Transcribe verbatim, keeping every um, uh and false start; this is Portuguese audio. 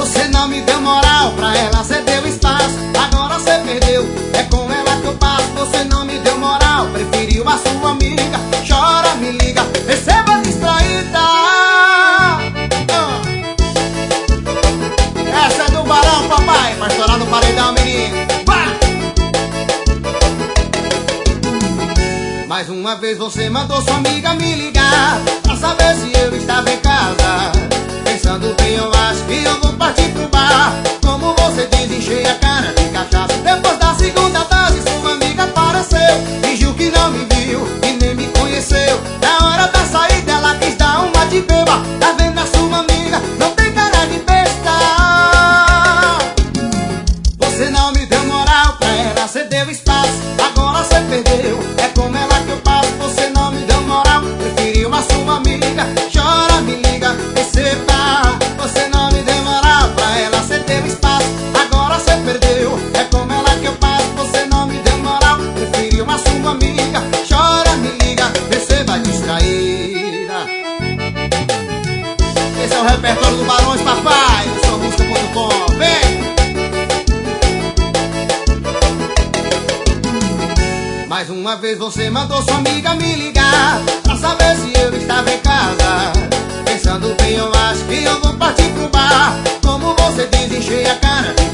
Você não me deu moral, pra ela cê deu espaço. Agora cê perdeu, é com ela que eu passo. Você não me deu moral, preferiu a sua amiga. Chora, me liga, receba distraída. ah. Essa é do Barão, papai, pra estourar no paredão, menino. Vai! Mais uma vez você mandou sua amiga me ligar pra saber se eu estava em casa. Pensando bem, eu acho que eu vou partir pro bar. Como você diz, enchei a cara de cachaça. Depois da segunda dose, sua amiga apareceu. Fingiu que não me viu e nem me conheceu. Na hora da saída, ela quis dar uma de beba. Tá vendo a sua amiga? Não tem cara de besta. Você não me deu moral, pra ela cê deu espaço. Agora cê perdeu, é com ela que eu passo. Você não me deu moral, preferiu a sua amiga. Chora, me liga, receba. Você não me deu moral, pra ela cê deu espaço. Agora cê perdeu, é com ela que eu passo. Você não me deu moral, preferiu a sua amiga. Chora, me liga, receba distraída. Esse é o repertório do Barões, papai. Eu sou música ponto com, vem! Mais uma vez você mandou sua amiga me ligar pra saber se eu estava em casa. Pensando bem, eu acho que eu vou partir pro bar. Como você diz, enchei a cara